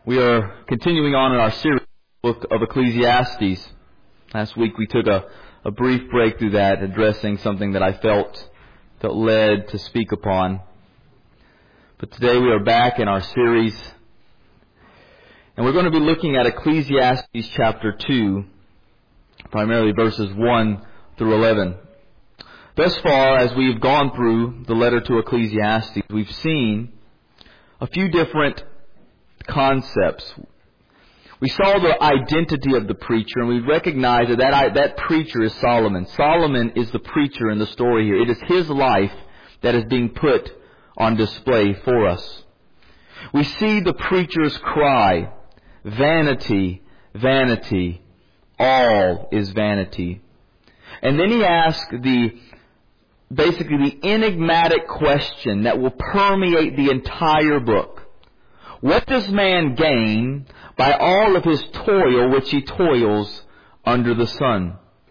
We are continuing on in our series book of Ecclesiastes. Last week we took a brief break through that, addressing something that I felt led to speak upon. But today we are back in our series, and we're going to be looking at Ecclesiastes chapter 2, primarily verses 1 through 11. Thus far, as we've gone through the letter to Ecclesiastes, we've seen a few different concepts. We saw the identity of the preacher, and we recognized that preacher is Solomon. Solomon is the preacher in the story here. It is his life that is being put on display for us. We see the preacher's cry, "Vanity, vanity, all is vanity." And then he asks basically the enigmatic question that will permeate the entire book. What does man gain by all of his toil which he toils under the sun?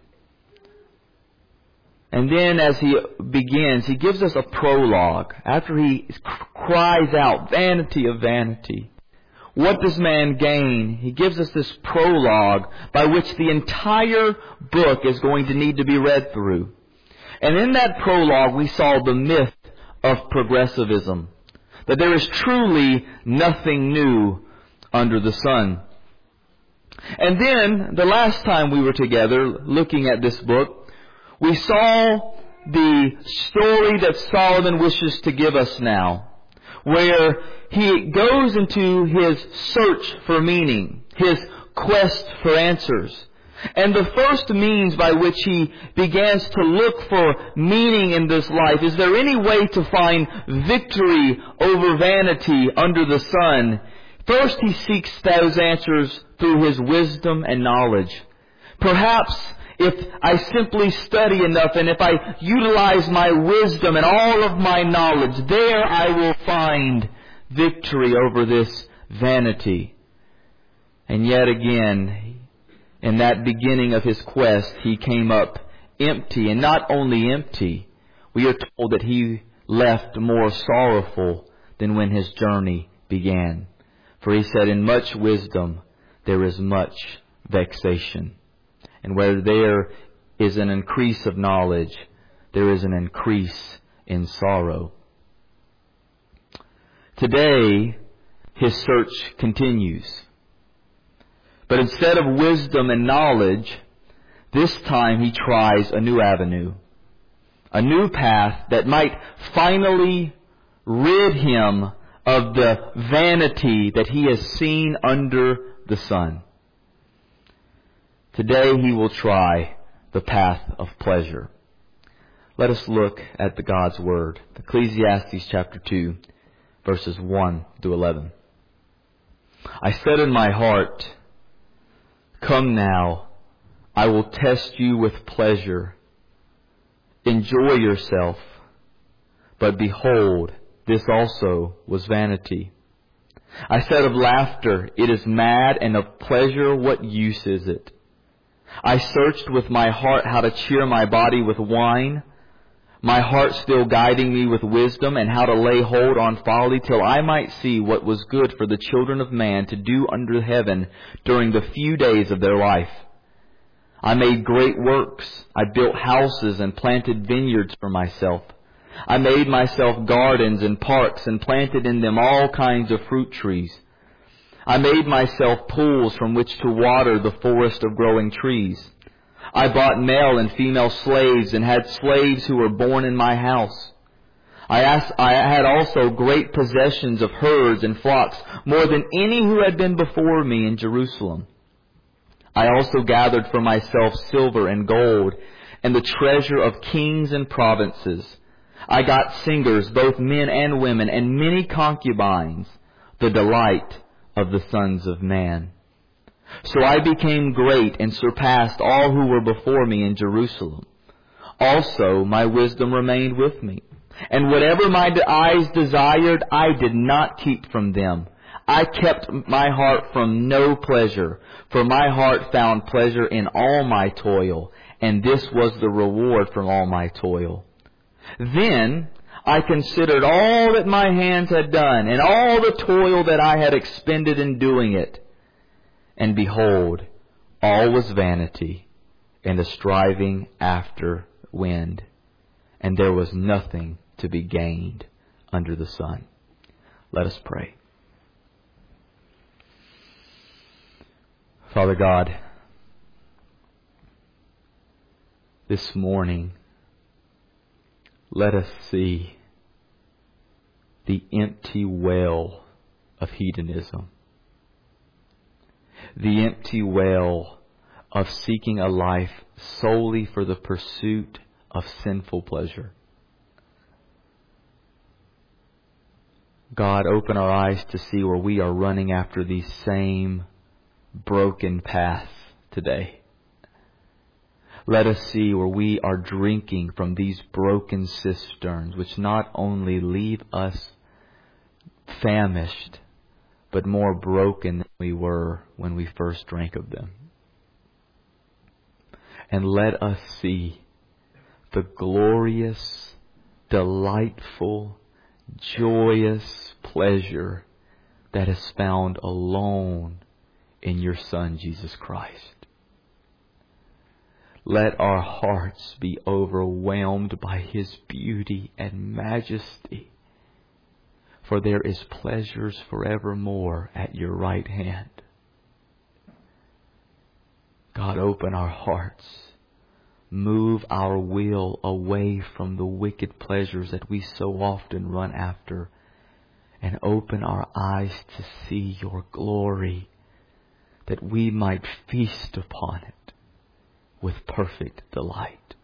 And then as he begins, he gives us a prologue. After he cries out, "Vanity of vanity, what does man gain?" He gives us this prologue by which the entire book is going to need to be read through. And in that prologue we saw the myth of progressivism, that there is truly nothing new under the sun. And then, the last time we were together looking at this book, we saw the story that Solomon wishes to give us now, where he goes into his search for meaning, his quest for answers. And the first means by which he begins to look for meaning in this life, is there any way to find victory over vanity under the sun? First he seeks those answers through his wisdom and knowledge. Perhaps if I simply study enough and if I utilize my wisdom and all of my knowledge, there I will find victory over this vanity. And yet again, in that beginning of his quest, he came up empty. And not only empty, we are told that he left more sorrowful than when his journey began. For he said, "In much wisdom there is much vexation. And where there is an increase of knowledge, there is an increase in sorrow." Today, his search continues. But instead of wisdom and knowledge, this time he tries a new avenue, a new path that might finally rid him of the vanity that he has seen under the sun. Today he will try the path of pleasure. Let us look at God's Word. Ecclesiastes chapter 2, verses 1 through 11. "I said in my heart, 'Come now, I will test you with pleasure. Enjoy yourself.' But behold, this also was vanity. I said of laughter, 'It is mad,' and of pleasure, 'What use is it?' I searched with my heart how to cheer my body with wine, my heart still guiding me with wisdom, and how to lay hold on folly, till I might see what was good for the children of man to do under heaven during the few days of their life. I made great works. I built houses and planted vineyards for myself. I made myself gardens and parks and planted in them all kinds of fruit trees. I made myself pools from which to water the forest of growing trees. I bought male and female slaves and had slaves who were born in my house. I had also great possessions of herds and flocks, more than any who had been before me in Jerusalem. I also gathered for myself silver and gold and the treasure of kings and provinces. I got singers, both men and women, and many concubines, the delight of the sons of man. So I became great and surpassed all who were before me in Jerusalem. Also my wisdom remained with me, and whatever my eyes desired, I did not keep from them. I kept my heart from no pleasure, for my heart found pleasure in all my toil, and this was the reward from all my toil. Then I considered all that my hands had done, and all the toil that I had expended in doing it. And behold, all was vanity, and a striving after wind, and there was nothing to be gained under the sun. Let us pray. Father God, this morning, let us see the empty well of hedonism, the empty well of seeking a life solely for the pursuit of sinful pleasure. God, open our eyes to see where we are running after these same broken paths today. Let us see where we are drinking from these broken cisterns, which not only leave us famished, but more broken than we were when we first drank of them. And let us see the glorious, delightful, joyous pleasure that is found alone in your Son, Jesus Christ. Let our hearts be overwhelmed by His beauty and majesty, for there is pleasures forevermore at your right hand. God, open our hearts. Move our will away from the wicked pleasures that we so often run after, and open our eyes to see your glory, that we might feast upon it with perfect delight.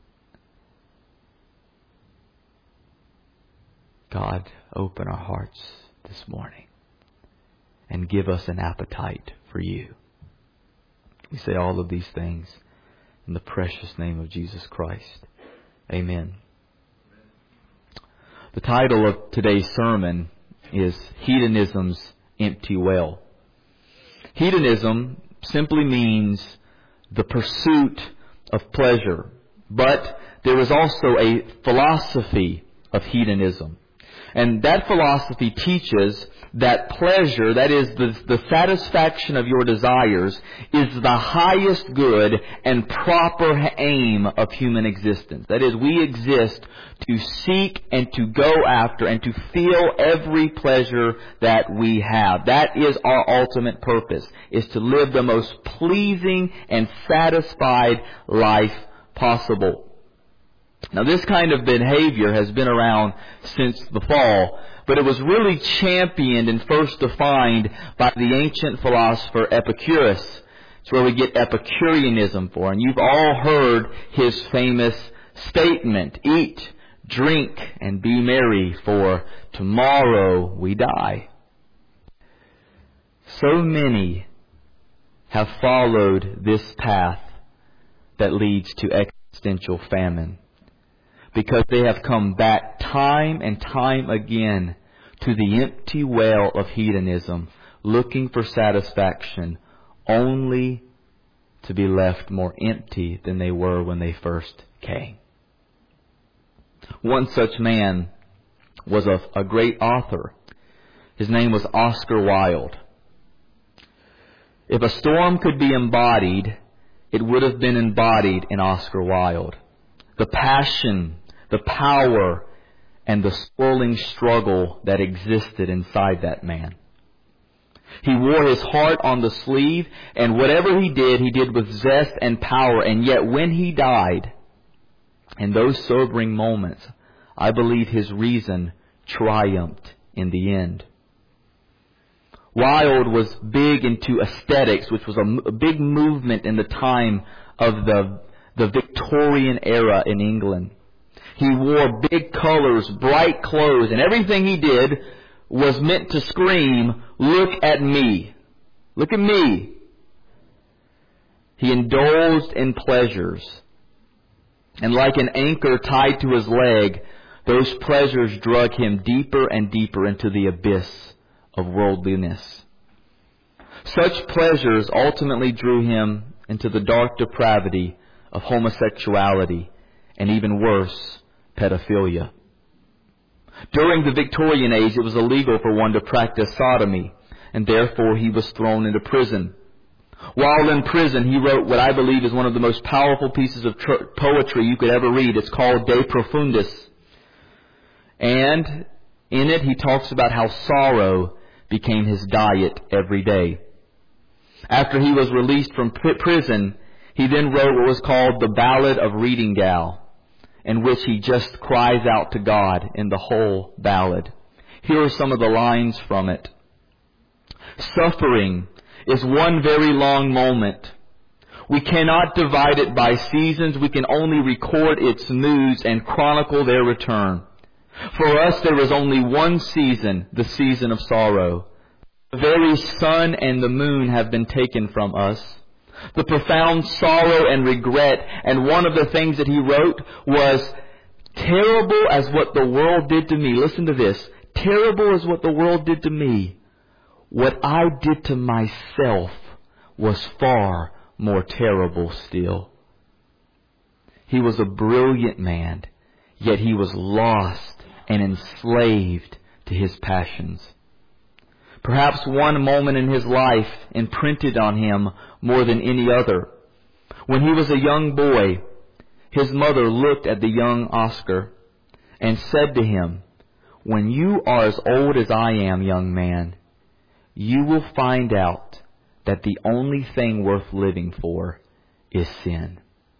God, open our hearts this morning and give us an appetite for you. We say all of these things in the precious name of Jesus Christ. Amen. The title of today's sermon is Hedonism's Empty Well. Hedonism simply means the pursuit of pleasure, but there is also a philosophy of hedonism. And that philosophy teaches that pleasure, that is the satisfaction of your desires, is the highest good and proper aim of human existence. That is, we exist to seek and to go after and to feel every pleasure that we have. That is our ultimate purpose, is to live the most pleasing and satisfied life possible. Now, this kind of behavior has been around since the fall, but it was really championed and first defined by the ancient philosopher Epicurus. It's where we get Epicureanism for. And you've all heard his famous statement, "Eat, drink, and be merry, for tomorrow we die." So many have followed this path that leads to existential famine, because they have come back time and time again to the empty well of hedonism, looking for satisfaction, only to be left more empty than they were when they first came. One such man was a great author. His name was Oscar Wilde. If a storm could be embodied, it would have been embodied in Oscar Wilde. The passion, the power, and the swirling struggle that existed inside that man. He wore his heart on the sleeve, and whatever he did with zest and power. And yet when he died, in those sobering moments, I believe his reason triumphed in the end. Wilde was big into aesthetics, which was a big movement in the time of the Victorian era in England. He wore big colors, bright clothes, and everything he did was meant to scream, "Look at me. Look at me." He indulged in pleasures, and like an anchor tied to his leg, those pleasures drug him deeper and deeper into the abyss of worldliness. Such pleasures ultimately drew him into the dark depravity of homosexuality, and even worse, pedophilia. During the Victorian age, it was illegal for one to practice sodomy, and therefore he was thrown into prison. While in prison, he wrote what I believe is one of the most powerful pieces of poetry you could ever read. It's called De Profundis. And in it, he talks about how sorrow became his diet every day. After he was released from prison, he then wrote what was called the Ballad of Reading Gal, in which he just cries out to God in the whole ballad. Here are some of the lines from it. Suffering is one very long moment. We cannot divide it by seasons. We can only record its moods and chronicle their return. For us, there is only one season, the season of sorrow. The very sun and the moon have been taken from us. The profound sorrow and regret, and one of the things that he wrote was, terrible as what the world did to me. Listen to this. Terrible as what the world did to me. What I did to myself was far more terrible still. He was a brilliant man, yet he was lost and enslaved to his passions. Perhaps one moment in his life imprinted on him more than any other. When he was a young boy, his mother looked at the young Oscar and said to him, "When you are as old as I am, young man, you will find out that the only thing worth living for is sin."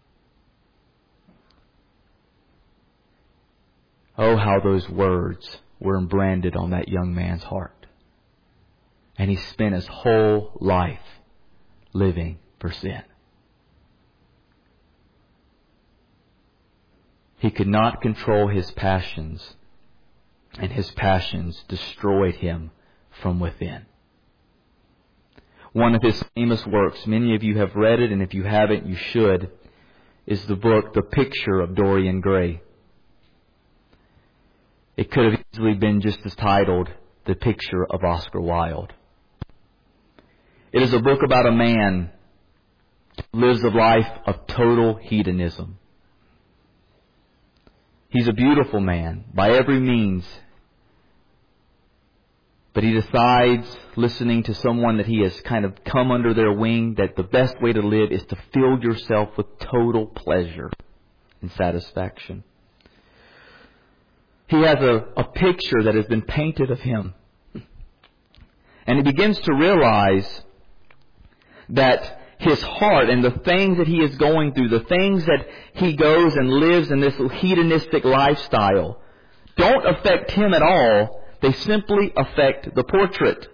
Oh, how those words were branded on that young man's heart. And he spent his whole life living for sin. He could not control his passions, and his passions destroyed him from within. One of his famous works, many of you have read it, and if you haven't, you should, is the book, The Picture of Dorian Gray. It could have easily been just as titled, The Picture of Oscar Wilde. It is a book about a man who lives a life of total hedonism. He's a beautiful man by every means, but he decides, listening to someone that he has kind of come under their wing, that the best way to live is to fill yourself with total pleasure and satisfaction. He has a picture that has been painted of him. And he begins to realize that his heart and the things that he is going through, the things that he goes and lives in this hedonistic lifestyle, don't affect him at all. They simply affect the portrait.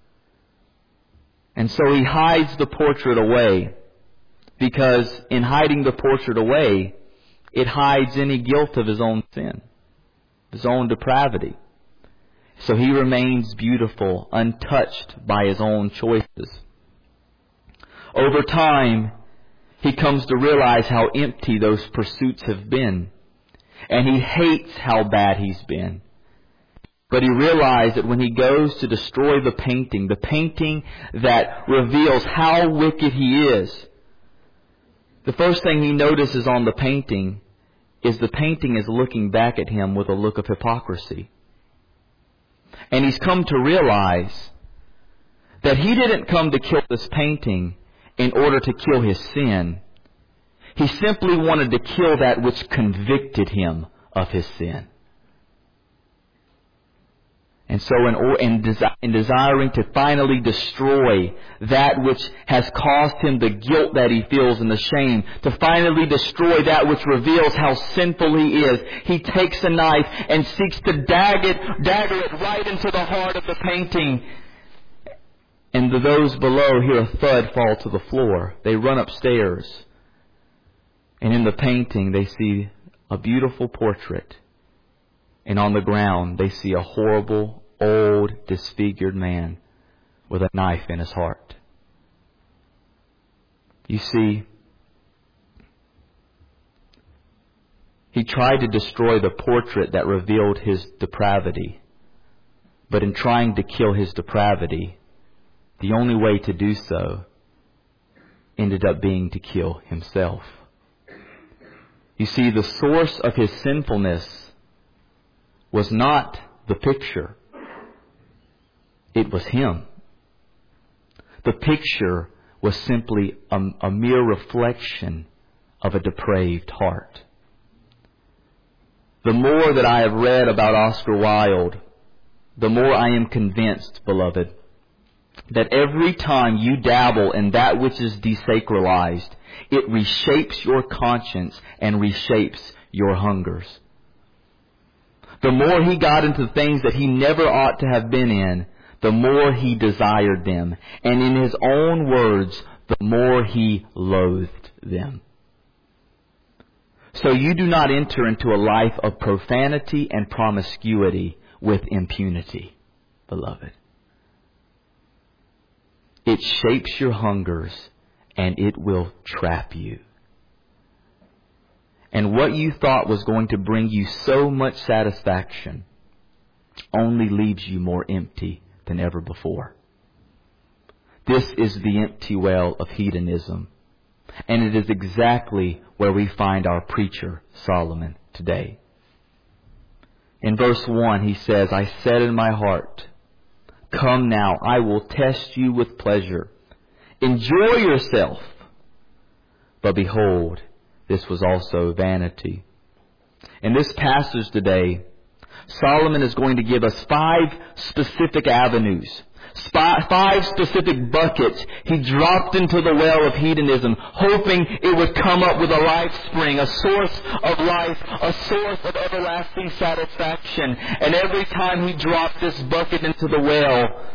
And so he hides the portrait away, because in hiding the portrait away, it hides any guilt of his own sin, his own depravity. So he remains beautiful, untouched by his own choices. Over time, he comes to realize how empty those pursuits have been. And he hates how bad he's been. But he realized that when he goes to destroy the painting that reveals how wicked he is, the first thing he notices on the painting is looking back at him with a look of hypocrisy. And he's come to realize that he didn't come to kill this painting in order to kill his sin. He simply wanted to kill that which convicted him of his sin. And so in desiring to finally destroy that which has caused him the guilt that he feels and the shame, to finally destroy that which reveals how sinful he is, he takes a knife and seeks to dagger it right into the heart of the painting. And those below hear a thud fall to the floor. They run upstairs. And in the painting they see a beautiful portrait. And on the ground they see a horrible, old, disfigured man with a knife in his heart. You see, he tried to destroy the portrait that revealed his depravity. But in trying to kill his depravity, the only way to do so ended up being to kill himself. You see, the source of his sinfulness was not the picture. It was him. The picture was simply a mere reflection of a depraved heart. The more that I have read about Oscar Wilde, the more I am convinced, beloved, that every time you dabble in that which is desacralized, it reshapes your conscience and reshapes your hungers. The more he got into things that he never ought to have been in, the more he desired them. And in his own words, the more he loathed them. So you do not enter into a life of profanity and promiscuity with impunity, beloved. It shapes your hungers and it will trap you. And what you thought was going to bring you so much satisfaction only leaves you more empty than ever before. This is the empty well of hedonism. And it is exactly where we find our preacher, Solomon, today. In verse 1, he says, I said in my heart, come now, I will test you with pleasure. Enjoy yourself. But behold, this was also vanity. In this passage today, Solomon is going to give us 5 specific avenues, 5 specific buckets he dropped into the well of hedonism, hoping it would come up with a life spring, a source of life, a source of everlasting satisfaction. And every time he dropped this bucket into the well,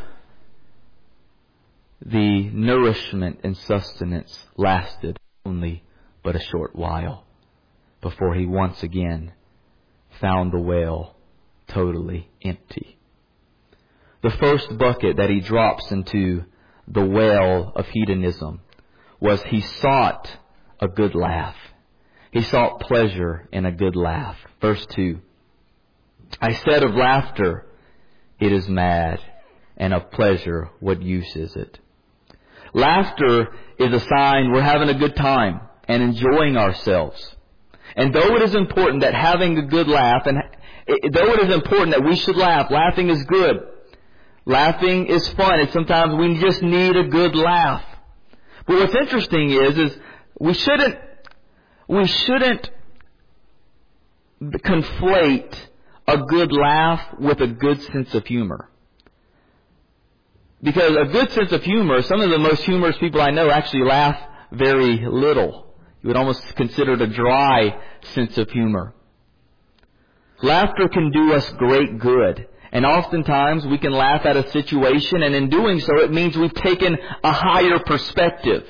the nourishment and sustenance lasted only but a short while before he once again found the well totally empty. The first bucket that he drops into the well of hedonism was he sought a good laugh. He sought pleasure in a good laugh. Verse 2. I said of laughter, it is mad, and of pleasure, what use is it? Laughter is a sign we're having a good time and enjoying ourselves. And though it is important that having a good laugh, and though it is important that we should laugh, laughing is good. Laughing is fun, and sometimes we just need a good laugh. But what's interesting is we shouldn't conflate a good laugh with a good sense of humor. Because a good sense of humor, some of the most humorous people I know actually laugh very little. You would almost consider it a dry sense of humor. Laughter can do us great good. And oftentimes we can laugh at a situation, and in doing so it means we've taken a higher perspective.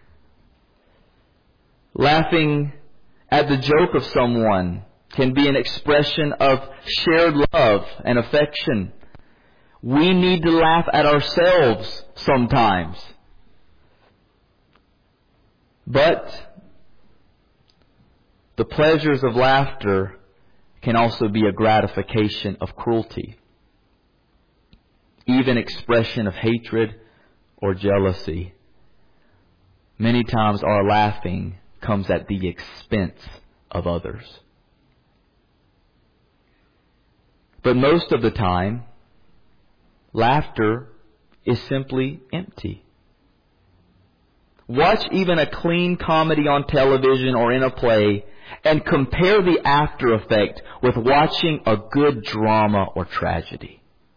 Laughing at the joke of someone can be an expression of shared love and affection. We need to laugh at ourselves sometimes. But the pleasures of laughter can also be a gratification of cruelty, even expression of hatred or jealousy. Many times our laughing comes at the expense of others. But most of the time, laughter is simply empty. Watch even a clean comedy on television or in a play and compare the after effect with watching a good drama or tragedy.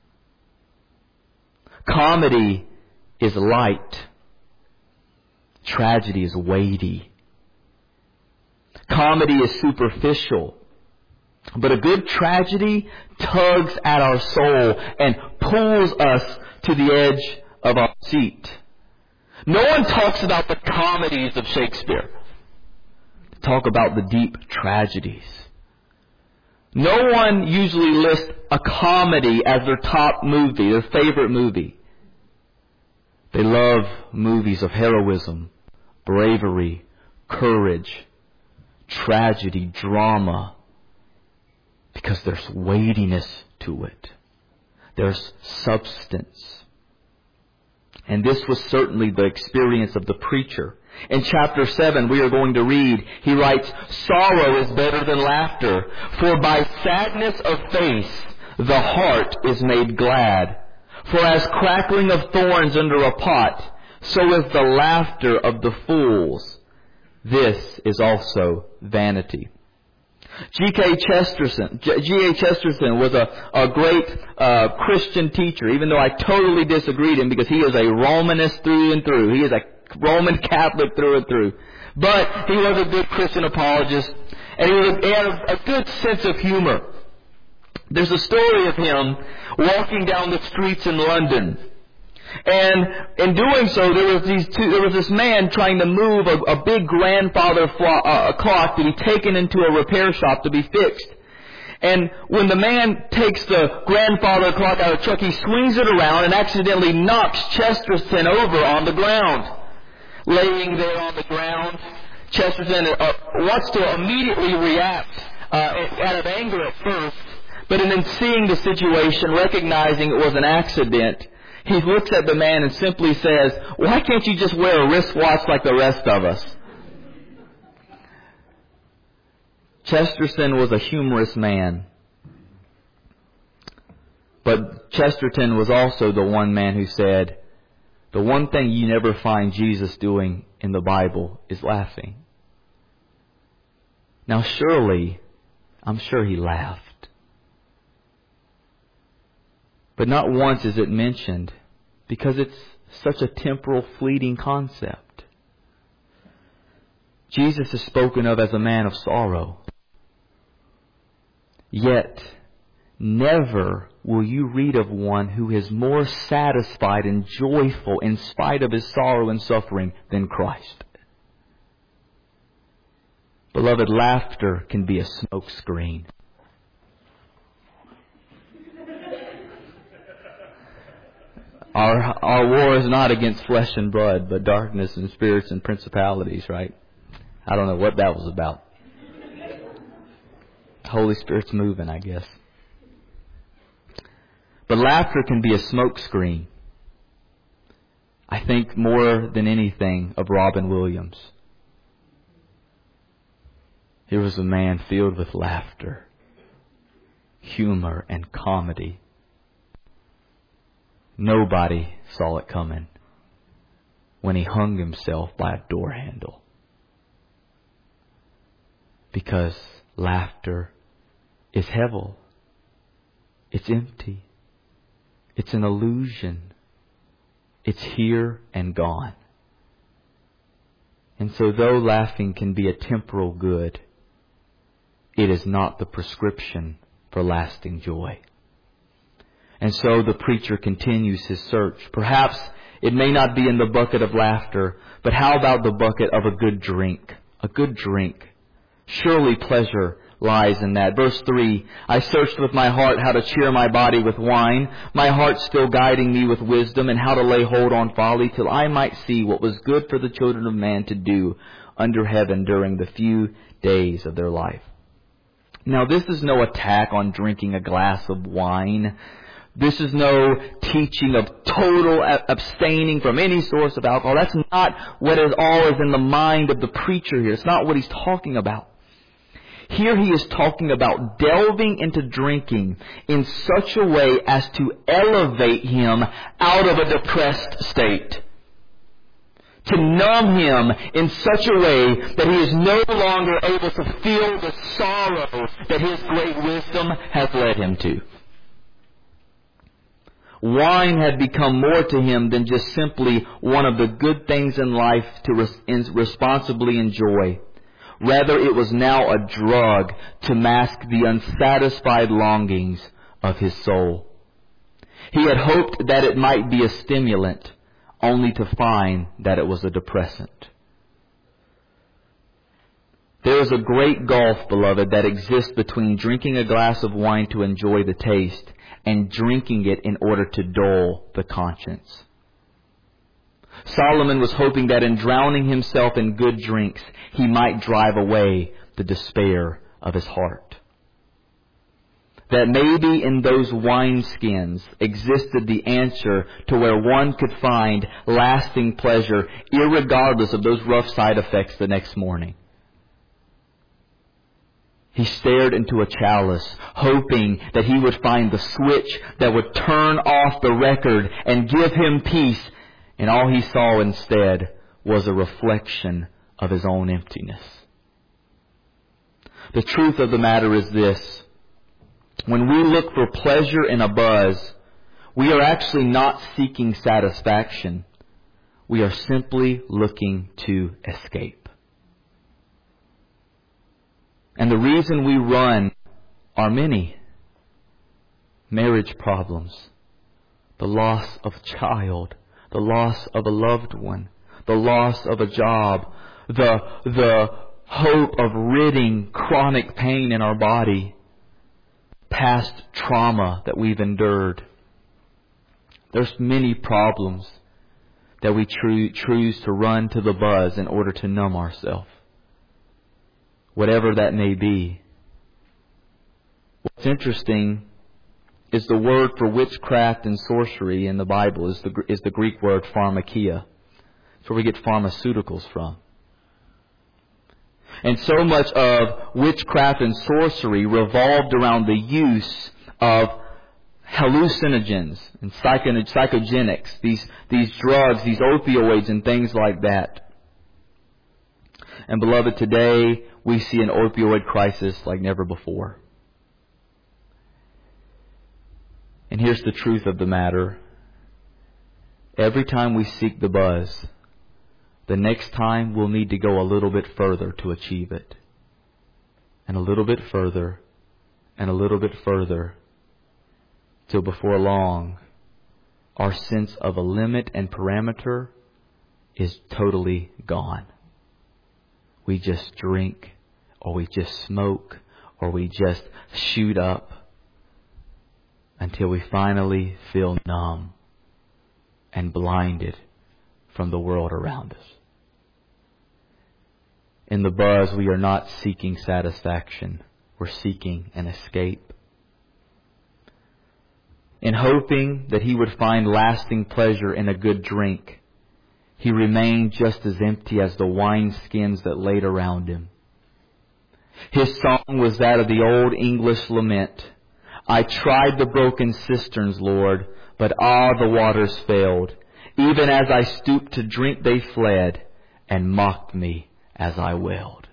Comedy is light. Tragedy is weighty. Comedy is superficial. But a good tragedy tugs at our soul and pulls us to the edge of our seat. No one talks about the comedies of Shakespeare. Talk about the deep tragedies. No one usually lists a comedy as their top movie, their favorite movie. They love movies of heroism, bravery, courage, tragedy, drama, because there's weightiness to it. There's substance. And this was certainly the experience of the preacher In chapter 7, we are going to read, he writes, "Sorrow is better than laughter, for by sadness of face the heart is made glad. For as crackling of thorns under a pot, so is the laughter of the fools. This is also vanity." G.A. Chesterton was a great Christian teacher, even though I totally disagreed him because he is a Romanist through and through. He is a Roman Catholic through and through. But he was a good Christian apologist, and he had a good sense of humor. There's a story of him walking down the streets in London. And in doing so, there was this man trying to move a big grandfather clock to be taken into a repair shop to be fixed. And when the man takes the grandfather clock out of the truck, he swings it around and accidentally knocks Chesterton over on the ground. Laying there on the ground, Chesterton wants to immediately react out of anger at first, but in then seeing the situation, recognizing it was an accident, he looks at the man and simply says, "Why can't you just wear a wristwatch like the rest of us?" Chesterton was a humorous man. But Chesterton was also the one man who said, the one thing you never find Jesus doing in the Bible is laughing. Now surely, I'm sure he laughed. But not once is it mentioned because it's such a temporal, fleeting concept. Jesus is spoken of as a man of sorrow. Yet, never will you read of one who is more satisfied and joyful in spite of his sorrow and suffering than Christ. Beloved, laughter can be a smokescreen. Our war is not against flesh and blood, but darkness and spirits and principalities, right? I don't know what that was about. The Holy Spirit's moving, I guess. But laughter can be a smokescreen. I think more than anything of Robin Williams. He was a man filled with laughter, humor, and comedy. Nobody saw it coming when he hung himself by a door handle. Because laughter is hevel. It's empty. It's an illusion. It's here and gone. And so though laughing can be a temporal good, it is not the prescription for lasting joy. And so the preacher continues his search. Perhaps it may not be in the bucket of laughter, but how about the bucket of a good drink? A good drink. Surely pleasure lies in that. Verse 3, "I searched with my heart how to cheer my body with wine, my heart still guiding me with wisdom, and how to lay hold on folly, till I might see what was good for the children of man to do under heaven during the few days of their life." Now this is no attack on drinking a glass of wine. This is no teaching of total abstaining from any source of alcohol. That's not what is in the mind of the preacher here. It's not what he's talking about. Here he is talking about delving into drinking in such a way as to elevate him out of a depressed state. To numb him in such a way that he is no longer able to feel the sorrow that his great wisdom has led him to. Wine had become more to him than just simply one of the good things in life to responsibly enjoy. Rather, it was now a drug to mask the unsatisfied longings of his soul. He had hoped that it might be a stimulant, only to find that it was a depressant. There is a great gulf, beloved, that exists between drinking a glass of wine to enjoy the taste and drinking it in order to dull the conscience. Solomon was hoping that in drowning himself in good drinks, he might drive away the despair of his heart. that maybe in those wineskins existed the answer to where one could find lasting pleasure, irregardless of those rough side effects the next morning. He stared into a chalice, hoping that he would find the switch that would turn off the record and give him peace. And all he saw instead was a reflection of his own emptiness. The truth of the matter is this. When we look for pleasure in a buzz, we are actually not seeking satisfaction. We are simply looking to escape. And the reason we run are many. Marriage problems, the loss of a child, the loss of a loved one, the loss of a job, the hope of ridding chronic pain in our body, past trauma that we've endured. There's many problems that we choose to run to the buzz in order to numb ourselves. Whatever that may be. What's interesting is the word for witchcraft and sorcery in the Bible is the Greek word pharmakia. It's where we get pharmaceuticals from. And so much of witchcraft and sorcery revolved around the use of hallucinogens and psychogenics, these drugs, these opioids and things like that. And beloved, today we see an opioid crisis like never before. And here's the truth of the matter. Every time we seek the buzz, the next time we'll need to go a little bit further to achieve it. And a little bit further, and a little bit further, till before long, our sense of a limit and parameter is totally gone. We just drink, or we just smoke, or we just shoot up, until we finally feel numb and blinded from the world around us. In the buzz, we are not seeking satisfaction. We're seeking an escape. In hoping that he would find lasting pleasure in a good drink, he remained just as empty as the wineskins that laid around him. His song was that of the old English lament. I tried the broken cisterns, Lord, but the waters failed. Even as I stooped to drink, they fled and mocked me as I wailed.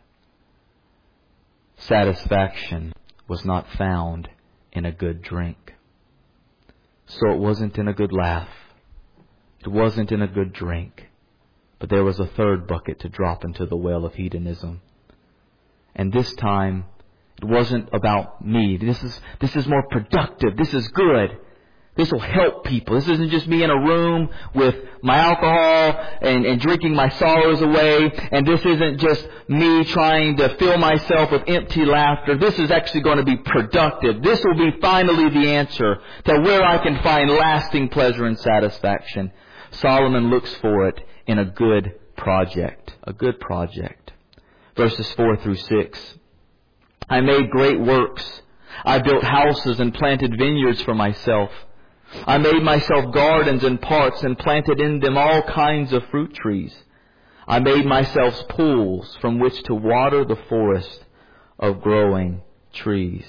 Satisfaction was not found in a good drink. So it wasn't in a good laugh. It wasn't in a good drink. But there was a third bucket to drop into the well of hedonism. And this time, it wasn't about me. This is more productive. This is good. This will help people. This isn't just me in a room with my alcohol and drinking my sorrows away. And this isn't just me trying to fill myself with empty laughter. This is actually going to be productive. This will be finally the answer to where I can find lasting pleasure and satisfaction. Solomon looks for it in a good project. A good project. Verses 4 through 6. I made great works. I built houses and planted vineyards for myself. I made myself gardens and parks and planted in them all kinds of fruit trees. I made myself pools from which to water the forest of growing trees.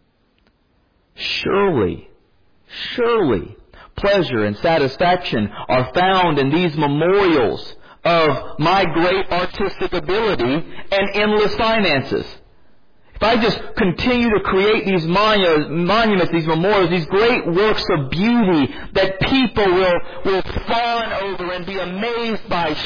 Surely, pleasure and satisfaction are found in these memorials of my great artistic ability and endless finances. If I just continue to create these monuments, these memorials, these great works of beauty that people will fawn over and be amazed by,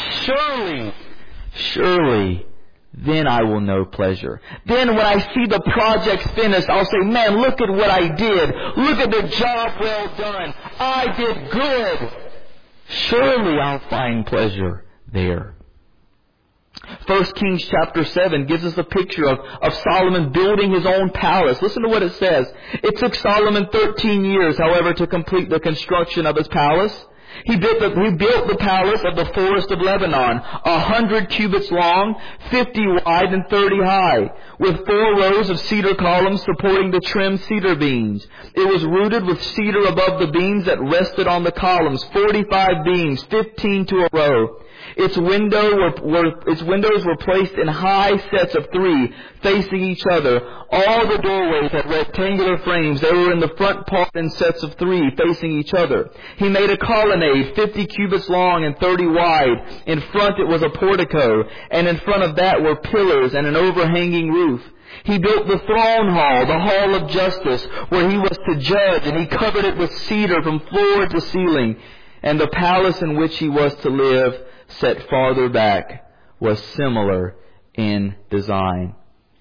surely, then I will know pleasure. Then when I see the projects finished, I'll say, man, look at what I did. Look at the job well done. I did good. Surely I'll find pleasure there. 1 Kings chapter 7 gives us a picture of Solomon building his own palace. Listen to what it says. It took Solomon 13 years, however, to complete the construction of his palace. He built the palace of the forest of Lebanon, 100 cubits long, 50 wide, and 30 high, with 4 rows of cedar columns supporting the trimmed cedar beams. It was rooted with cedar above the beams that rested on the columns, 45 beams, 15 to a row. Its windows were placed in high sets of 3, facing each other. All the doorways had rectangular frames. They were in the front part in sets of 3, facing each other. He made a colonnade 50 cubits long and 30 wide. In front it was a portico, and in front of that were pillars and an overhanging roof. He built the throne hall, the hall of justice, where he was to judge, and he covered it with cedar from floor to ceiling. And the palace in which he was to live, set farther back, was similar in design.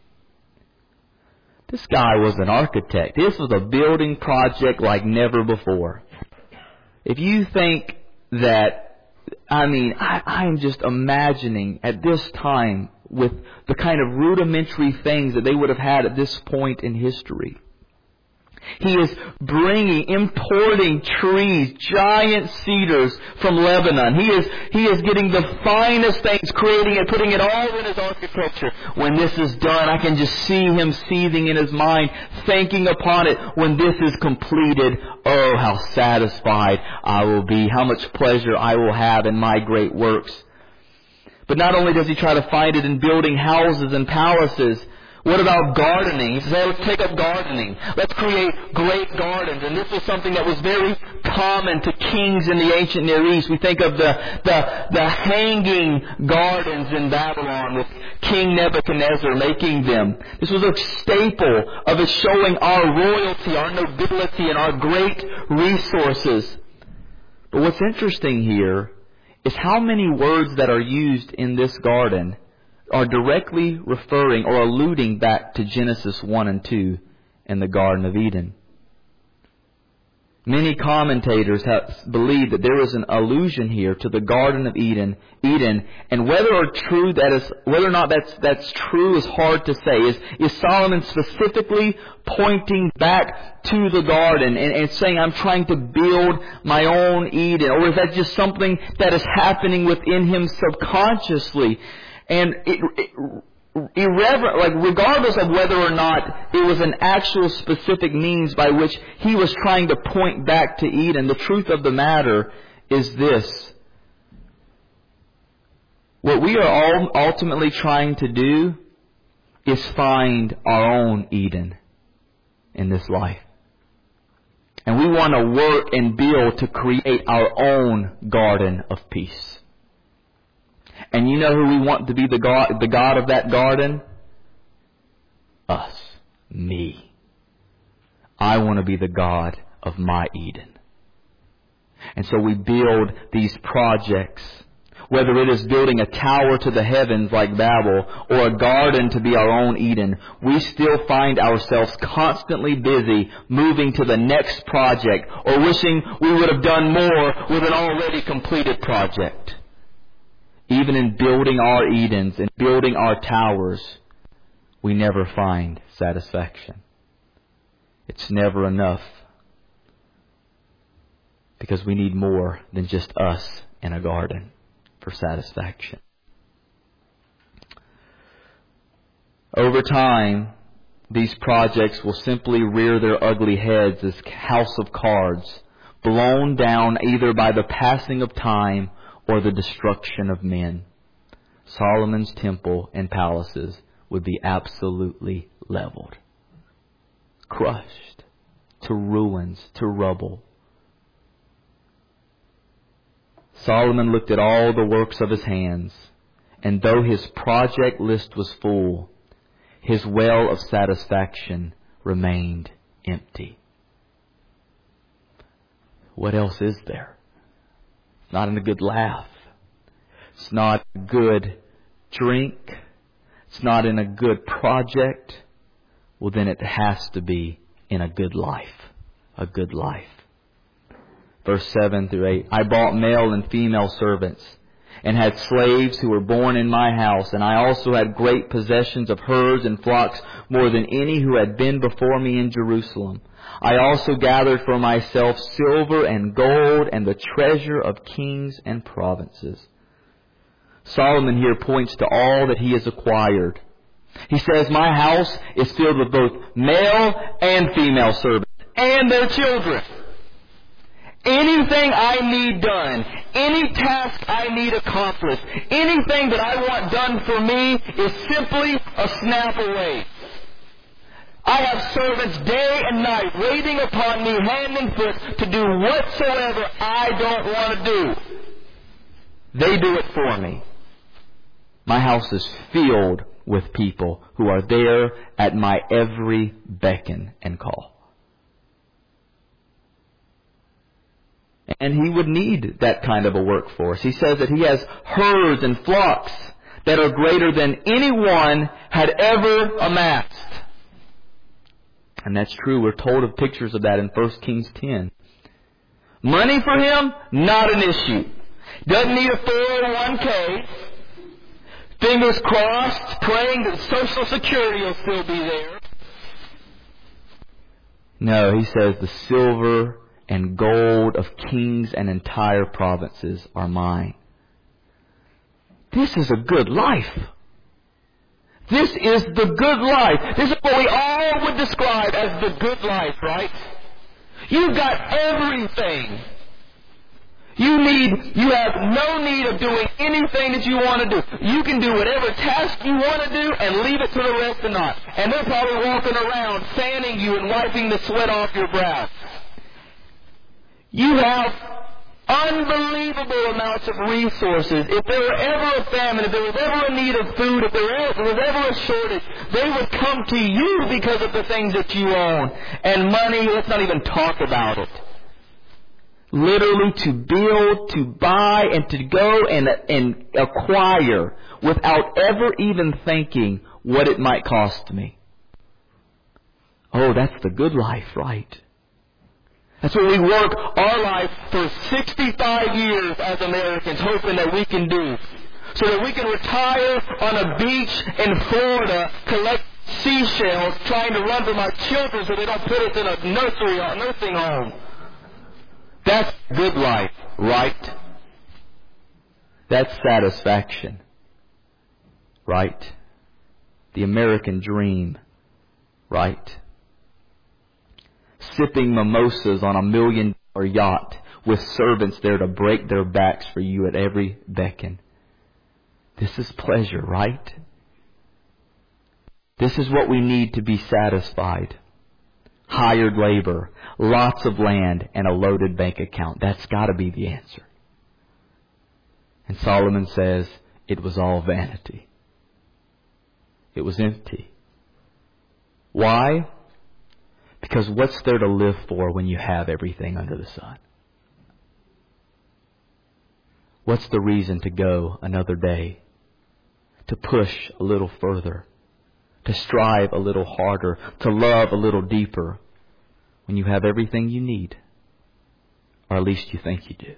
This guy was an architect. This was a building project like never before. If you think that, I'm just imagining at this time with the kind of rudimentary things that they would have had at this point in history. He is importing trees, giant cedars from Lebanon. He is getting the finest things, creating it, putting it all in his architecture. When this is done, I can just see him seething in his mind, thinking upon it. When this is completed, oh, how satisfied I will be, how much pleasure I will have in my great works. But not only does he try to find it in building houses and palaces, what about gardening? He says, let's take up gardening. Let's create great gardens. And this was something that was very common to kings in the ancient Near East. We think of the hanging gardens in Babylon with King Nebuchadnezzar making them. This was a staple of it, showing our royalty, our nobility, and our great resources. But what's interesting here is how many words that are used in this garden are directly referring or alluding back to Genesis 1 and 2 in the Garden of Eden. Many commentators have believed that there is an allusion here to the Garden of Eden, and whether or not that's true is hard to say. Is Solomon specifically pointing back to the garden and saying, I'm trying to build my own Eden? Or is that just something that is happening within him subconsciously? And regardless of whether or not it was an actual specific means by which he was trying to point back to Eden, the truth of the matter is this. What we are all ultimately trying to do is find our own Eden in this life. And we want to work and build to create our own garden of peace. And you know who we want to be the God of that garden? Us. Me. I want to be the God of my Eden. And so we build these projects. Whether it is building a tower to the heavens like Babel or a garden to be our own Eden, we still find ourselves constantly busy moving to the next project or wishing we would have done more with an already completed project. Even in building our Edens and building our towers, we never find satisfaction. It's never enough. Because we need more than just us in a garden for satisfaction. Over time, these projects will simply rear their ugly heads as house of cards, blown down either by the passing of time or the destruction of men. Solomon's temple and palaces would be absolutely leveled, crushed to ruins, to rubble. Solomon looked at all the works of his hands, and though his project list was full, his well of satisfaction remained empty. What else is there? It's not in a good laugh. It's not a good drink. It's not in a good project. Well, then it has to be in a good life. A good life. Verse 7 through 8. I bought male and female servants and had slaves who were born in my house. And I also had great possessions of herds and flocks, more than any who had been before me in Jerusalem. I also gathered for myself silver and gold and the treasure of kings and provinces. Solomon here points to all that he has acquired. He says, my house is filled with both male and female servants and their children. Anything I need done, any task I need accomplished, anything that I want done for me is simply a snap away. I have servants day and night waiting upon me hand and foot to do whatsoever I don't want to do. They do it for me. My house is filled with people who are there at my every beckon and call. And he would need that kind of a workforce. He says that he has herds and flocks that are greater than anyone had ever amassed. And that's true. We're told of pictures of that in 1 Kings 10. Money for him, not an issue. Doesn't need a 401k. Fingers crossed, praying that Social Security will still be there. No, he says the silver and gold of kings and entire provinces are mine. This is a good life. This is the good life. This is what we all would describe as the good life, right? You've got everything. You have no need of doing anything that you want to do. You can do whatever task you want to do and leave it to the rest or not. And they're probably walking around fanning you and wiping the sweat off your brow. You have unbelievable amounts of resources. If there were ever a famine, if there was ever a need of food, if there was ever a shortage, they would come to you because of the things that you own. And money, let's not even talk about it. Literally to build, to buy, and to go and acquire without ever even thinking what it might cost me. Oh, that's the good life, right? That's what we work our life for 65 years as Americans, hoping that we can do. So that we can retire on a beach in Florida, collect seashells, trying to run from our children so they don't put us in a nursing home. That's good life, right? That's satisfaction, right? The American dream, right? Sipping mimosas on $1 million yacht with servants there to break their backs for you at every beckon. This is pleasure, right? This is what we need to be satisfied. Hired labor, lots of land, and a loaded bank account. That's got to be the answer. And Solomon says it was all vanity. It was empty. Why? Because what's there to live for when you have everything under the sun? What's the reason to go another day? To push a little further? To strive a little harder? To love a little deeper? When you have everything you need? Or at least you think you do.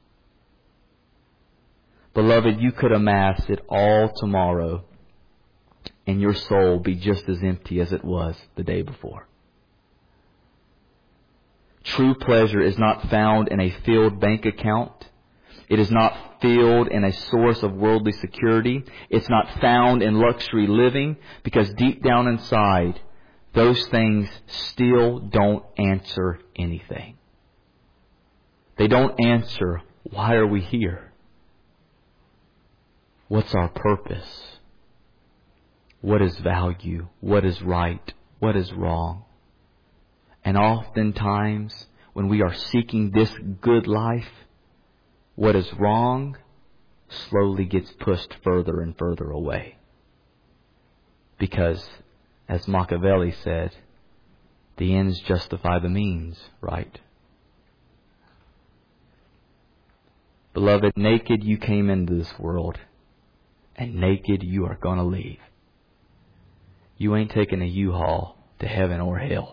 Beloved, you could amass it all tomorrow and your soul be just as empty as it was the day before. True pleasure is not found in a filled bank account. It is not filled in a source of worldly security. It's not found in luxury living, because deep down inside, those things still don't answer anything. They don't answer, why are we here? What's our purpose? What is value? What is right? What is wrong? And oftentimes, when we are seeking this good life, what is wrong slowly gets pushed further and further away. Because, as Machiavelli said, the ends justify the means, right? Beloved, naked you came into this world, and naked you are going to leave. You ain't taking a U-Haul to heaven or hell.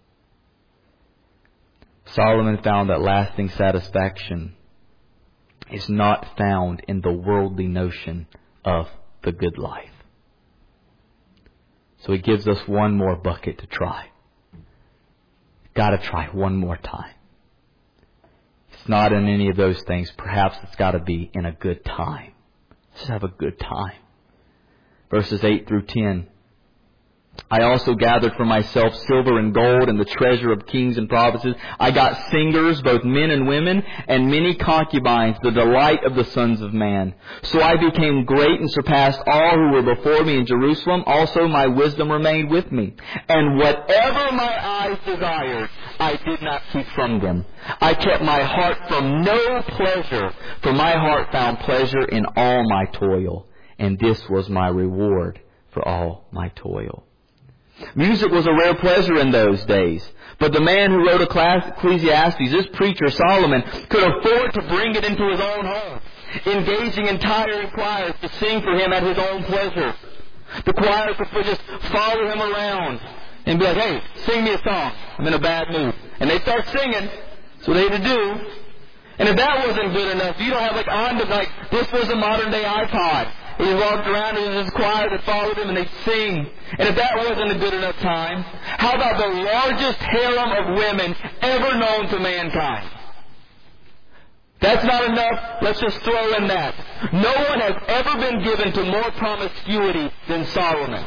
Solomon found that lasting satisfaction is not found in the worldly notion of the good life. So He gives us one more bucket to try. Got to try one more time. It's not in any of those things. Perhaps it's got to be in a good time. Let's have a good time. Verses 8 through 10. I also gathered for myself silver and gold and the treasure of kings and provinces. I got singers, both men and women, and many concubines, the delight of the sons of man. So I became great and surpassed all who were before me in Jerusalem. Also my wisdom remained with me. And whatever my eyes desired, I did not keep from them. I kept my heart from no pleasure, for my heart found pleasure in all my toil. And this was my reward for all my toil. Music was a rare pleasure in those days. But the man who wrote Ecclesiastes, this preacher Solomon, could afford to bring it into his own home, engaging entire choirs to sing for him at his own pleasure. The choir could just follow him around and be like, hey, sing me a song. I'm in a bad mood. And they start singing. That's what they had to do. And if that wasn't good enough, you don't have this was a modern day iPod. He walked around and there was this choir that followed him and they'd sing. And if that wasn't a good enough time, how about the largest harem of women ever known to mankind? That's not enough. Let's just throw in that. No one has ever been given to more promiscuity than Solomon.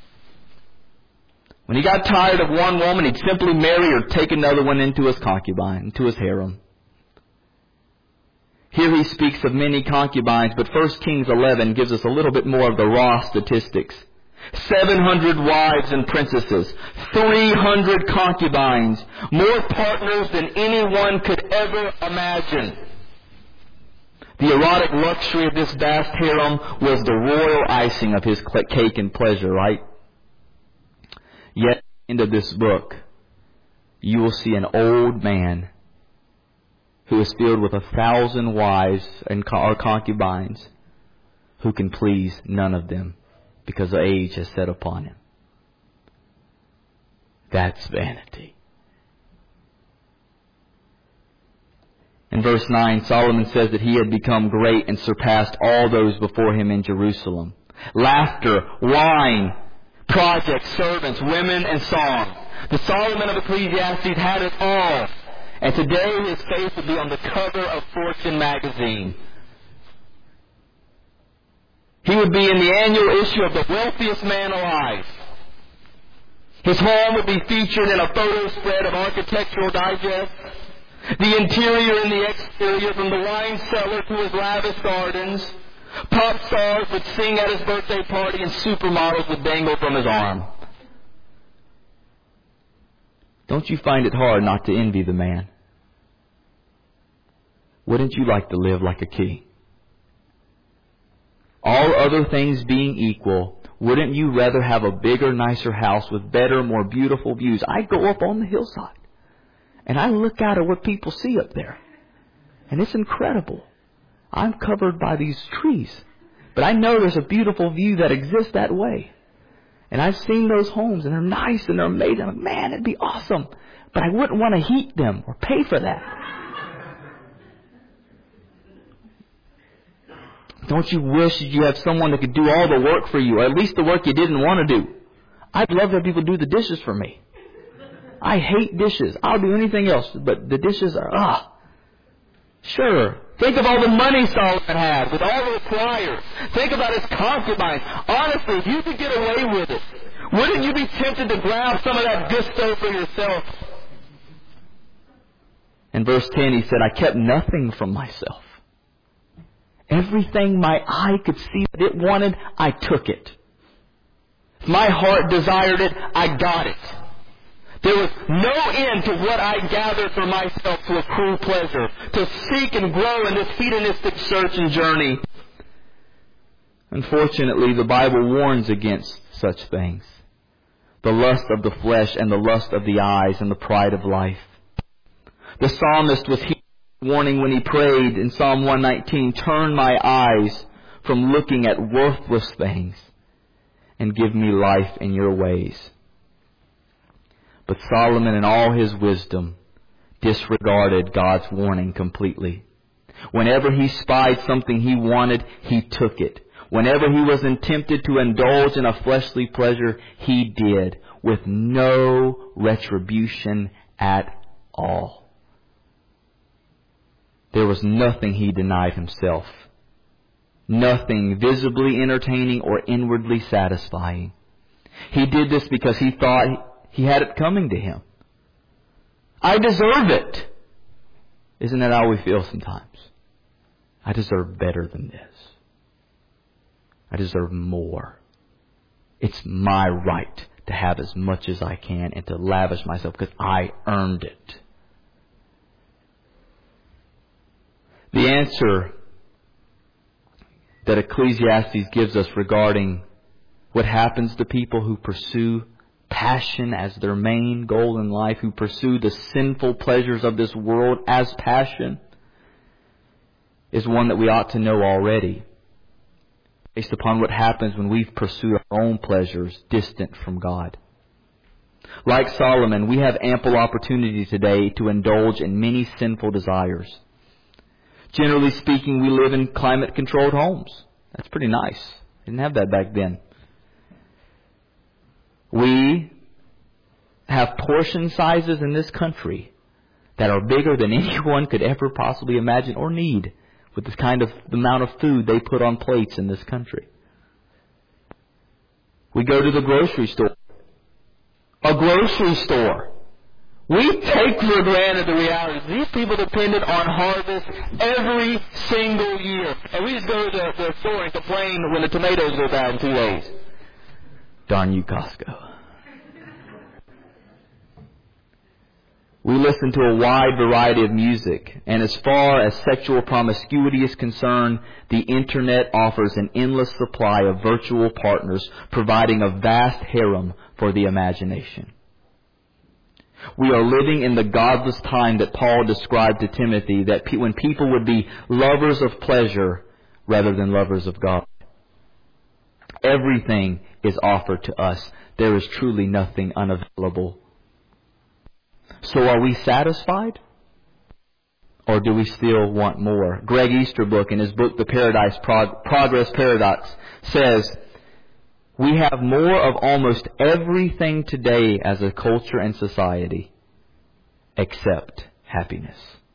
When he got tired of one woman, he'd simply marry or take another one into his concubine, into his harem. Here he speaks of many concubines, but 1 Kings 11 gives us a little bit more of the raw statistics. 700 wives and princesses, 300 concubines, more partners than anyone could ever imagine. The erotic luxury of this vast harem was the royal icing of his cake and pleasure, right? Yet, at the end of this book, you will see an old man who is filled with 1,000 wives and or concubines, who can please none of them because the age has set upon him. That's vanity. In verse 9, Solomon says that he had become great and surpassed all those before him in Jerusalem. Laughter, wine, projects, servants, women, and song. The Solomon of Ecclesiastes had it all. And today his face would be on the cover of Fortune magazine. He would be in the annual issue of the wealthiest man alive. His home would be featured in a photo spread of Architectural Digest. The interior and the exterior, from the wine cellar to his lavish gardens. Pop stars would sing at his birthday party and supermodels would dangle from his arm. Don't you find it hard not to envy the man? Wouldn't you like to live like a king? All other things being equal, wouldn't you rather have a bigger, nicer house with better, more beautiful views? I go up on the hillside and I look out at what people see up there. And it's incredible. I'm covered by these trees. But I know there's a beautiful view that exists that way. And I've seen those homes, and they're nice, and they're amazing. I'm like, man, it'd be awesome. But I wouldn't want to heat them or pay for that. Don't you wish you had someone that could do all the work for you, or at least the work you didn't want to do? I'd love to have people do the dishes for me. I hate dishes. I'll do anything else, but the dishes are, Sure. Think of all the money Solomon had with all the choirs. Think about his concubines. Honestly, if you could get away with it, wouldn't you be tempted to grab some of that gusto for yourself? In verse 10 he said, I kept nothing from myself. Everything my eye could see that it wanted, I took it. If my heart desired it, I got it. There was no end to what I gathered for myself to accrue pleasure, to seek and grow in this hedonistic search and journey. Unfortunately, the Bible warns against such things. The lust of the flesh and the lust of the eyes and the pride of life. The psalmist was heeding the warning when he prayed in Psalm 119, turn my eyes from looking at worthless things and give me life in your ways. But Solomon, in all his wisdom, disregarded God's warning completely. Whenever he spied something he wanted, he took it. Whenever he was tempted to indulge in a fleshly pleasure, he did, with no retribution at all. There was nothing he denied himself. Nothing visibly entertaining or inwardly satisfying. He did this because he thought he had it coming to him. I deserve it. Isn't that how we feel sometimes? I deserve better than this. I deserve more. It's my right to have as much as I can and to lavish myself because I earned it. The answer that Ecclesiastes gives us regarding what happens to people who pursue passion as their main goal in life, who pursue the sinful pleasures of this world as passion, is one that we ought to know already, based upon what happens when we pursue our own pleasures distant from God. Like Solomon, we have ample opportunity today to indulge in many sinful desires. Generally speaking, we live in climate-controlled homes. That's pretty nice. Didn't have that back then. We have portion sizes in this country that are bigger than anyone could ever possibly imagine or need with the kind of the amount of food they put on plates in this country. We go to the grocery store. A grocery store. We take for granted the reality. These people depended on harvest every single year. And we just go to the store and complain when the tomatoes go bad in 2 days. Darn you, Costco. We listen to a wide variety of music, and as far as sexual promiscuity is concerned, the Internet offers an endless supply of virtual partners, providing a vast harem for the imagination. We are living in the godless time that Paul described to Timothy, that when people would be lovers of pleasure rather than lovers of God. Everything is offered to us. There is truly nothing unavailable. So are we satisfied? Or do we still want more? Greg Easterbrook, in his book, The Progress Paradox, says, we have more of almost everything today as a culture and society except happiness.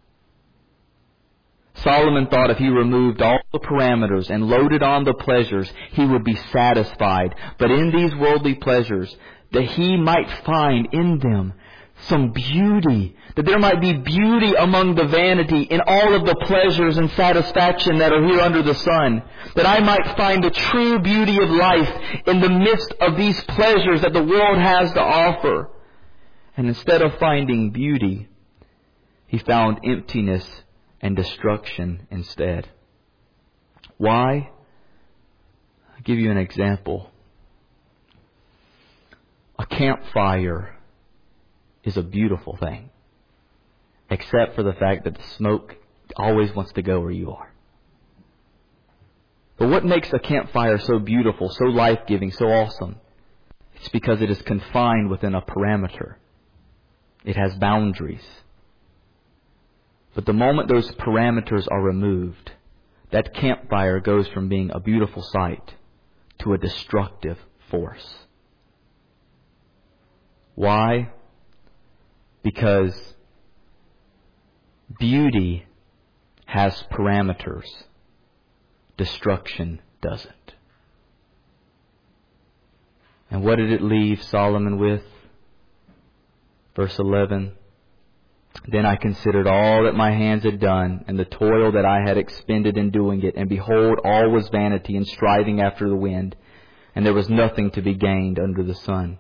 Solomon thought if he removed all the parameters and loaded on the pleasures, he would be satisfied. But in these worldly pleasures, that he might find in them some beauty, that there might be beauty among the vanity in all of the pleasures and satisfaction that are here under the sun, that I might find the true beauty of life in the midst of these pleasures that the world has to offer. And instead of finding beauty, he found emptiness and destruction instead. Why? I'll give you an example. A campfire is a beautiful thing, except for the fact that the smoke always wants to go where you are. But what makes a campfire so beautiful, so life-giving, so awesome? It's because it is confined within a parameter. It has boundaries. But the moment those parameters are removed, that campfire goes from being a beautiful sight to a destructive force. Why? Because beauty has parameters. Destruction doesn't. And what did it leave Solomon with? Verse 11. Then I considered all that my hands had done, and the toil that I had expended in doing it, and behold, all was vanity and striving after the wind, and there was nothing to be gained under the sun.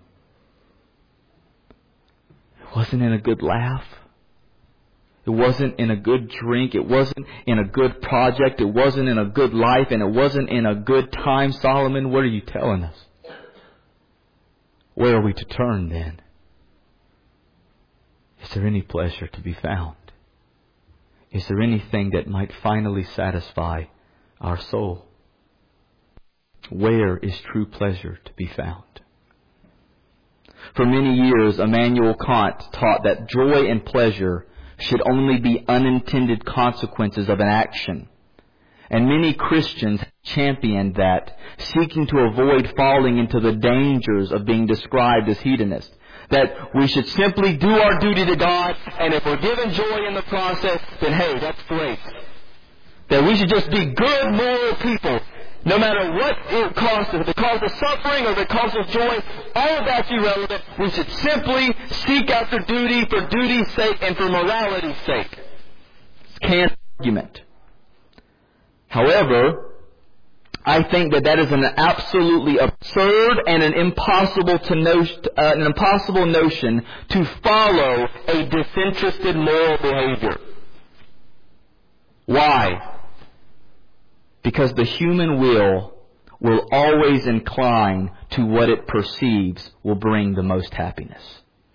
It wasn't in a good laugh. It wasn't in a good drink. It wasn't in a good project. It wasn't in a good life, and it wasn't in a good time. Solomon, what are you telling us? Where are we to turn then? Is there any pleasure to be found? Is there anything that might finally satisfy our soul? Where is true pleasure to be found? For many years, Immanuel Kant taught that joy and pleasure should only be unintended consequences of an action. And many Christians champion that, seeking to avoid falling into the dangers of being described as hedonists. That we should simply do our duty to God, and if we're given joy in the process, then hey, that's great. That we should just be good, moral people, no matter what it costs us. If it causes suffering or if it causes joy, all of that's irrelevant. We should simply seek after duty for duty's sake and for morality's sake. It's canned argument. However, I think that is an absolutely absurd and an impossible notion to follow a disinterested moral behavior. Why? Because the human will always incline to what it perceives will bring the most happiness.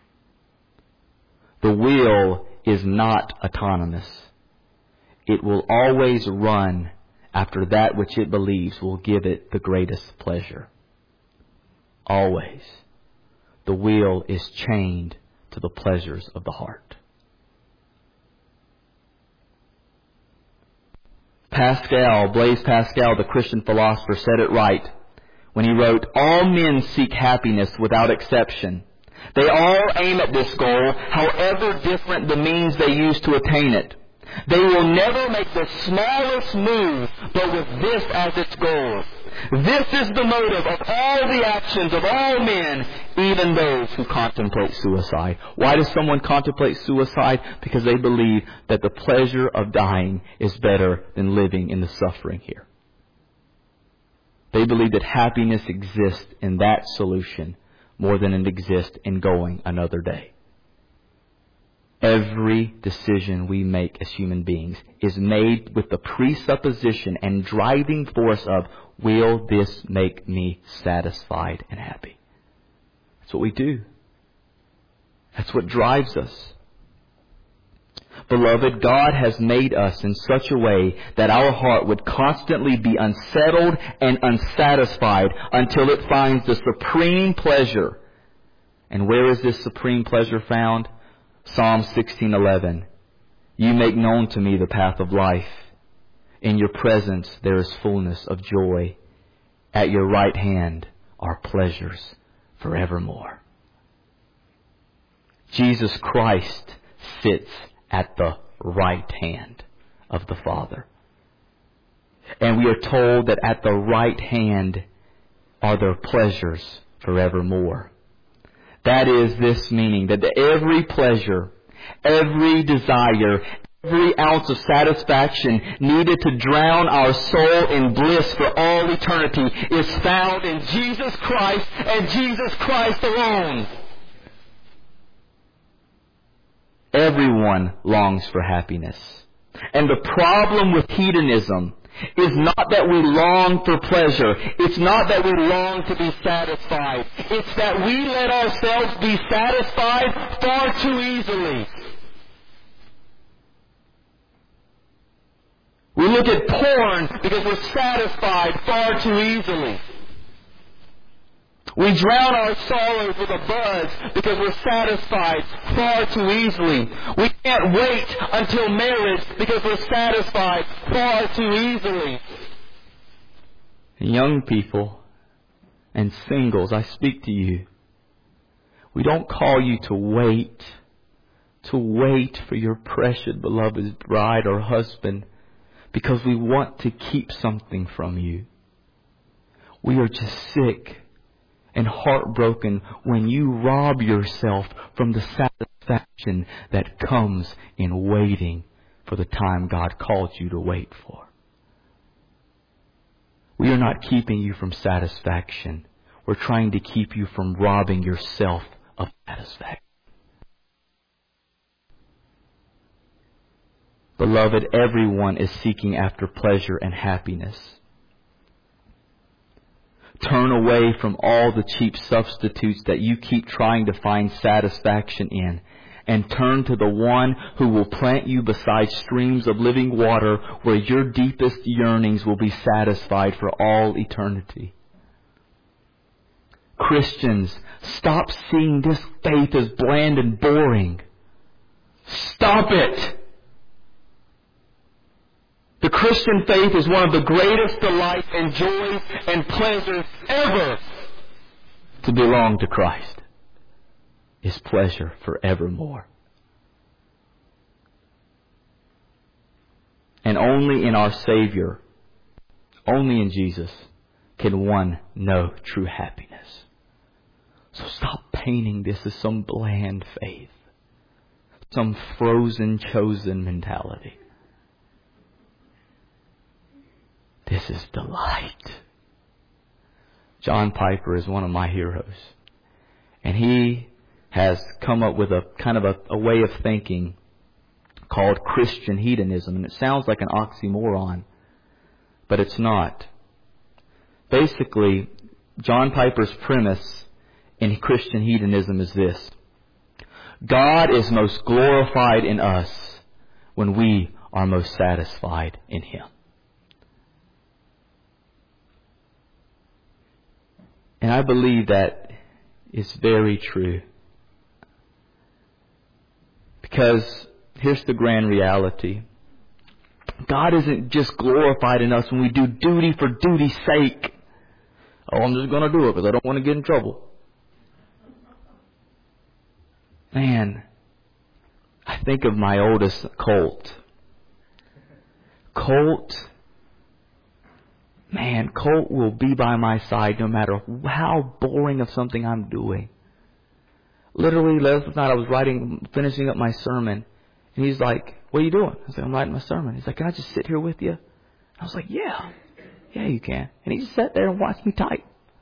The will is not autonomous. It will always run after that which it believes will give it the greatest pleasure. Always. The will is chained to the pleasures of the heart. Blaise Pascal, the Christian philosopher, said it right when he wrote, "All men seek happiness without exception. They all aim at this goal, however different the means they use to attain it. They will never make the smallest move, but with this as its goal. This is the motive of all the actions of all men, even those who contemplate suicide." Why does someone contemplate suicide? Because they believe that the pleasure of dying is better than living in the suffering here. They believe that happiness exists in that solution more than it exists in going another day. Every decision we make as human beings is made with the presupposition and driving force of, will this make me satisfied and happy? That's what we do. That's what drives us. Beloved, God has made us in such a way that our heart would constantly be unsettled and unsatisfied until it finds the supreme pleasure. And where is this supreme pleasure found? Psalm 16:11. You make known to me the path of life. In your presence there is fullness of joy. At your right hand are pleasures forevermore. Jesus Christ sits at the right hand of the Father. And we are told that at the right hand are their pleasures forevermore. That is this meaning that every pleasure, every desire, every ounce of satisfaction needed to drown our soul in bliss for all eternity is found in Jesus Christ and Jesus Christ alone. Everyone longs for happiness. And the problem with hedonism is not that we long for pleasure. It's not that we long to be satisfied. It's that we let ourselves be satisfied far too easily. We look at porn because we're satisfied far too easily. We drown our sorrows with a buzz because we're satisfied far too easily. We can't wait until marriage because we're satisfied far too easily. Young people and singles, I speak to you. We don't call you to wait for your precious beloved bride or husband because we want to keep something from you. We are just sick and heartbroken when you rob yourself from the satisfaction that comes in waiting for the time God called you to wait for. We are not keeping you from satisfaction. We're trying to keep you from robbing yourself of satisfaction. Beloved, everyone is seeking after pleasure and happiness. Turn away from all the cheap substitutes that you keep trying to find satisfaction in, and turn to the one who will plant you beside streams of living water where your deepest yearnings will be satisfied for all eternity. Christians, stop seeing this faith as bland and boring. Stop it. The Christian faith is one of the greatest delights and joys and pleasures ever. To belong to Christ is pleasure forevermore. And only in our Savior, only in Jesus, can one know true happiness. So stop painting this as some bland faith, some frozen, chosen mentality. This is delight. John Piper is one of my heroes. And he has come up with a kind of a way of thinking called Christian hedonism. And it sounds like an oxymoron, but it's not. Basically, John Piper's premise in Christian hedonism is this: God is most glorified in us when we are most satisfied in Him. And I believe that is very true. Because here's the grand reality. God isn't just glorified in us when we do duty for duty's sake. Oh, I'm just going to do it because I don't want to get in trouble. Man, I think of my oldest, Colt. Colt will be by my side no matter how boring of something I'm doing. Literally, last night I was finishing up my sermon, and he's like, "What are you doing?" I said, "I'm writing my sermon." He's like, "Can I just sit here with you?" I was like, Yeah, you can. And he just sat there and watched me type.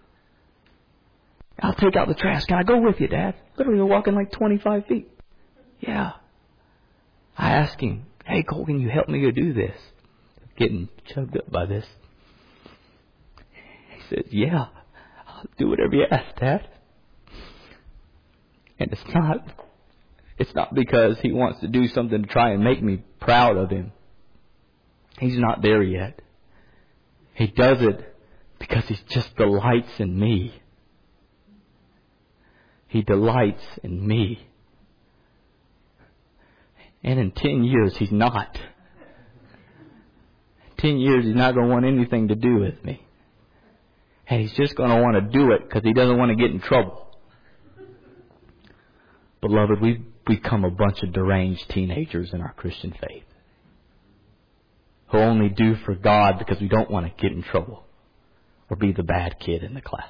"I'll take out the trash. Can I go with you, Dad?" Literally, we're walking like 25 feet. Yeah. I asked him, "Hey, Cole, can you help me to do this?" Getting chugged up by this. He said, "Yeah, I'll do whatever you ask, Dad." And it's not because he wants to do something to try and make me proud of him. He's not there yet. He does it because he just delights in me. He delights in me. And in 10 years, he's not. In 10 years, he's not going to want anything to do with me. And he's just going to want to do it because he doesn't want to get in trouble. Beloved, we've become a bunch of deranged teenagers in our Christian faith who only do for God because we don't want to get in trouble or be the bad kid in the class.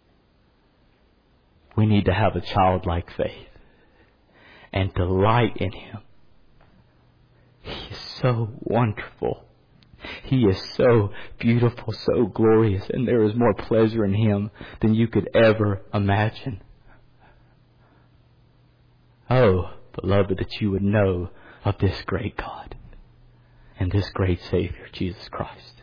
We need to have a childlike faith and delight in Him. He is so wonderful. He is so beautiful, so glorious, and there is more pleasure in Him than you could ever imagine. Oh, beloved, that you would know of this great God and this great Savior, Jesus Christ.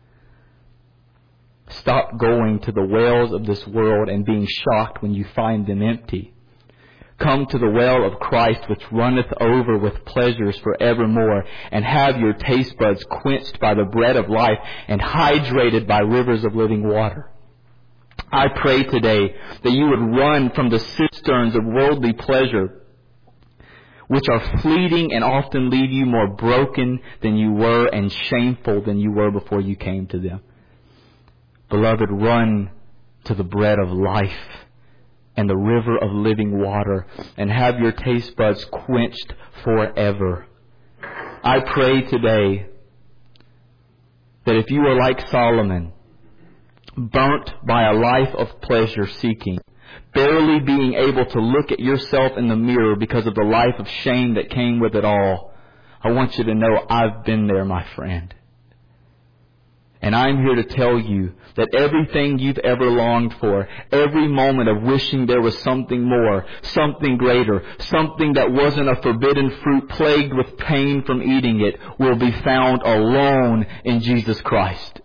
Stop going to the wells of this world and being shocked when you find them empty. Come to the well of Christ, which runneth over with pleasures forevermore, and have your taste buds quenched by the bread of life and hydrated by rivers of living water. I pray today that you would run from the cisterns of worldly pleasure, which are fleeting and often leave you more broken than you were and shameful than you were before you came to them. Beloved, run to the bread of life and the river of living water and have your taste buds quenched forever. I pray today that if you are like Solomon, burnt by a life of pleasure seeking, barely being able to look at yourself in the mirror because of the life of shame that came with it all, I want you to know I've been there, my friend. And I'm here to tell you that everything you've ever longed for, every moment of wishing there was something more, something greater, something that wasn't a forbidden fruit plagued with pain from eating it, will be found alone in Jesus Christ.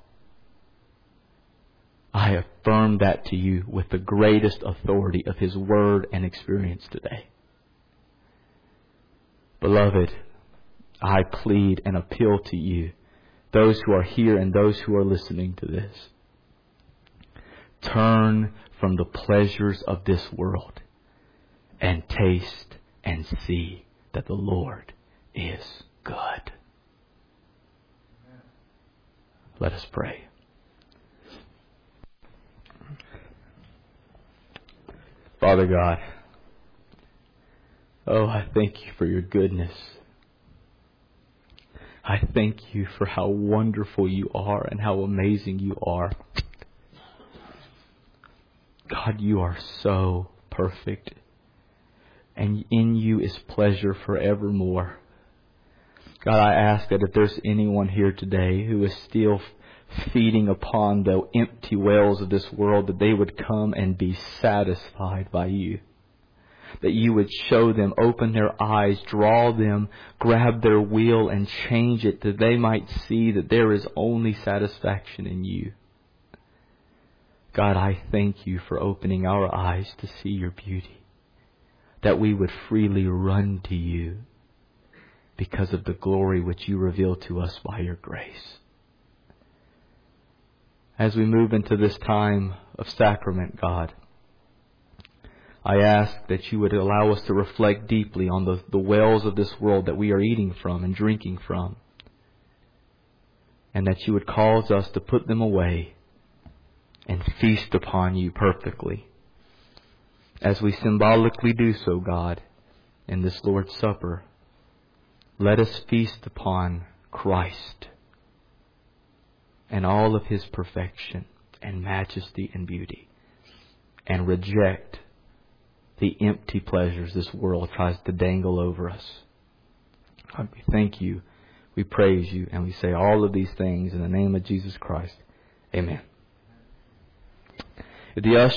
I affirm that to you with the greatest authority of His Word and experience today. Beloved, I plead and appeal to you, those who are here and those who are listening to this. Turn from the pleasures of this world and taste and see that the Lord is good. Let us pray. Father God, oh, I thank you for your goodness. I thank you for how wonderful you are and how amazing you are. God, you are so perfect, and in you is pleasure forevermore. God, I ask that if there's anyone here today who is still feeding upon the empty wells of this world, that they would come and be satisfied by you. That you would show them, open their eyes, draw them, grab their wheel and change it, that they might see that there is only satisfaction in you. God, I thank you for opening our eyes to see your beauty, that we would freely run to you because of the glory which you reveal to us by your grace. As we move into this time of sacrament, God, I ask that you would allow us to reflect deeply on the wells of this world that we are eating from and drinking from, and that you would cause us to put them away and feast upon you perfectly. As we symbolically do so, God, in this Lord's Supper, let us feast upon Christ and all of His perfection and majesty and beauty, and reject the empty pleasures this world tries to dangle over us. God, we thank you, we praise you, and we say all of these things in the name of Jesus Christ. Amen. If the